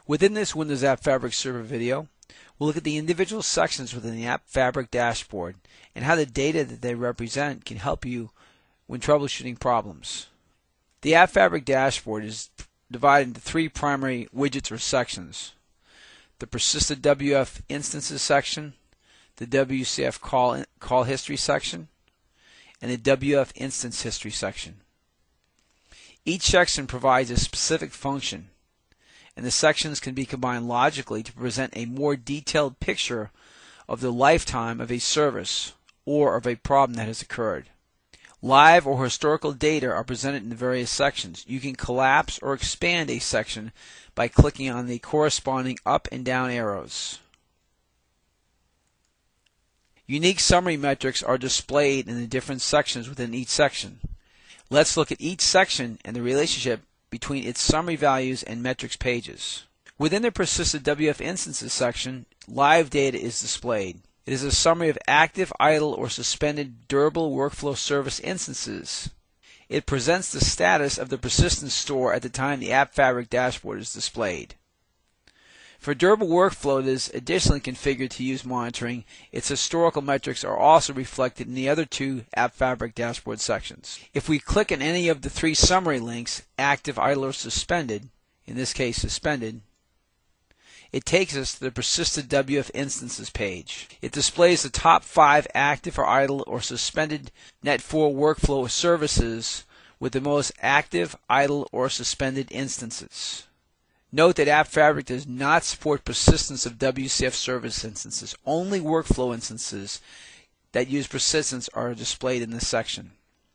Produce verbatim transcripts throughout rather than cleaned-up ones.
Within this Windows App Fabric Server video, we'll look at the individual sections within the App Fabric dashboard and how the data that they represent can help you when troubleshooting problems. The App Fabric dashboard is divided into three primary widgets or sections: the persisted W F instances section, the W C F call, call history section, and the W F instance history section. Each section provides a specific function, and the sections can be combined logically to present a more detailed picture of the lifetime of a service or of a problem that has occurred. Live or historical data are presented in the various sections. You can collapse or expand a section by clicking on the corresponding up and down arrows. Unique summary metrics are displayed in the different sections within each section. Let's look at each section and the relationship between its summary values and metrics pages. Within the persisted W F instances section, live data is displayed. It is a summary of active, idle, or suspended durable workflow service instances. It presents the status of the persistence store at the time the App Fabric dashboard is displayed. For durable workflow that is additionally configured to use monitoring, its historical metrics are also reflected in the other two App Fabric dashboard sections. If we click on any of the three summary links, active, idle, or suspended, in this case suspended, it takes us to the persisted W F instances page. It displays the top five active or idle or suspended net four workflow services with the most active, idle, or suspended instances. Note that App Fabric does not support persistence of W C F service instances. Only workflow instances that use persistence are displayed in this section.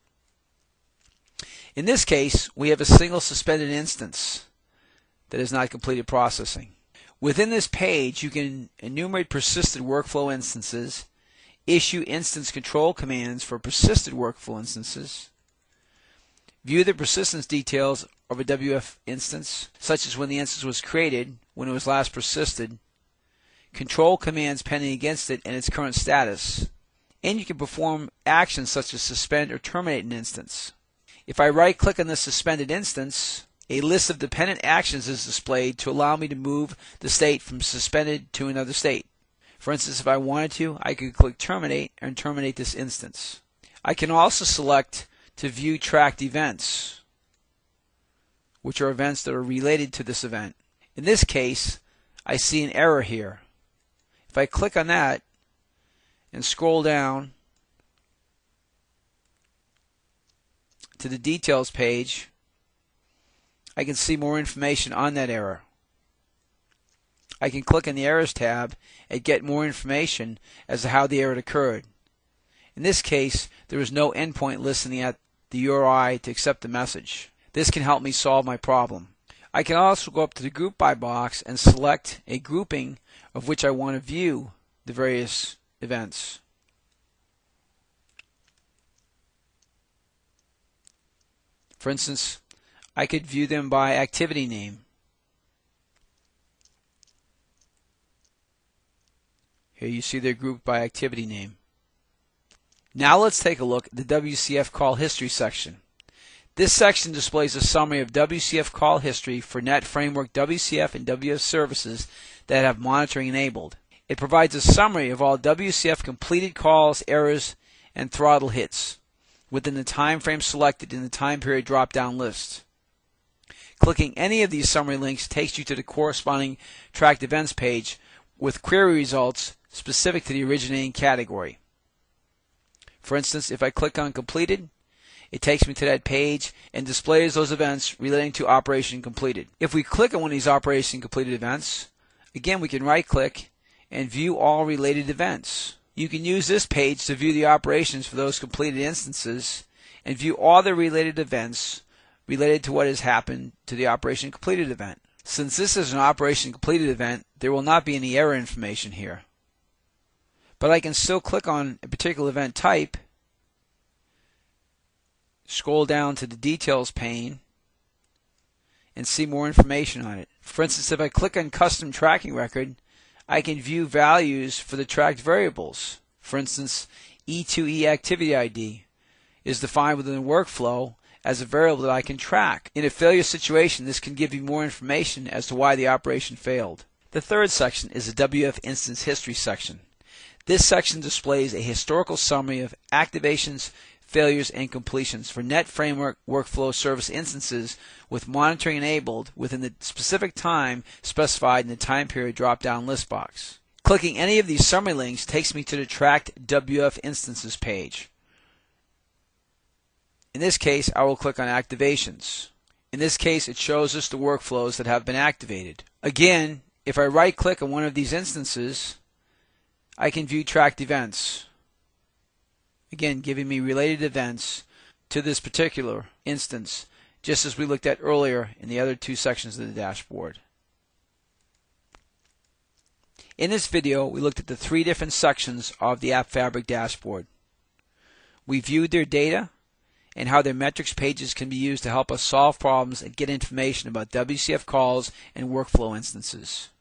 In this case, we have a single suspended instance that has not completed processing. Within this page, you can enumerate persisted workflow instances, issue instance control commands for persisted workflow instances, view the persistence details of a W F instance, such as when the instance was created, when it was last persisted, control commands pending against it and its current status, and you can perform actions such as suspend or terminate an instance. If I right-click on the suspended instance, a list of dependent actions is displayed to allow me to move the state from suspended to another state. For instance, if I wanted to, I could click terminate and terminate this instance. I can also select to view tracked events, which are events that are related to this event. In this case, I see an error here. If I click on that and scroll down to the details page, I can see more information on that error. I can click on the Errors tab and get more information as to how the error occurred. In this case, there is no endpoint listening at the U R I to accept the message. This can help me solve my problem. I can also go up to the Group By box and select a grouping of which I want to view the various events. For instance, I could view them by activity name. Here you see they're grouped by activity name. Now let's take a look at the W C F call history section. This section displays a summary of W C F call history for Net Framework W C F and W F services that have monitoring enabled. It provides a summary of all W C F completed calls, errors, and throttle hits within the time frame selected in the time period drop-down list. Clicking any of these summary links takes you to the corresponding tracked events page with query results specific to the originating category. For instance, if I click on completed, it takes me to that page and displays those events relating to operation completed. If we click on one of these operation completed events, again we can right click and view all related events. You can use this page to view the operations for those completed instances and view all the related events related to what has happened to the operation completed event. Since this is an operation completed event, there will not be any error information here. But I can still click on a particular event type, scroll down to the details pane, and see more information on it. For instance, if I click on custom tracking record, I can view values for the tracked variables. For instance, E two E activity I D is defined within the workflow as a variable that I can track. In a failure situation, this can give you more information as to why the operation failed. The third section is the W F Instance History section. This section displays a historical summary of activations, failures, and completions for NetFramework Workflow Service instances with monitoring enabled within the specific time specified in the time period drop-down list box. Clicking any of these summary links takes me to the Tracked W F Instances page. In this case, I will click on Activations. In this case, it shows us the workflows that have been activated. Again, if I right-click on one of these instances, I can view tracked events. Again, giving me related events to this particular instance, just as we looked at earlier in the other two sections of the dashboard. In this video, we looked at the three different sections of the AppFabric dashboard. We viewed their data and how their metrics pages can be used to help us solve problems and get information about W C F calls and workflow instances.